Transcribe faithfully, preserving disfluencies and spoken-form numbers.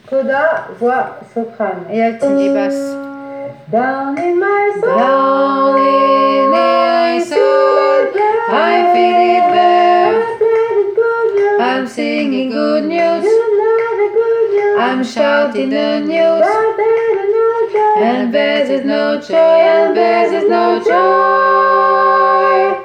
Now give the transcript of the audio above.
Coda, voix, soprane. Et altine et basse. Down in my soul, Down in my soul, I feel it there. I'm singing good news. I'm shouting the news. And there's is no joy, and there's is no joy.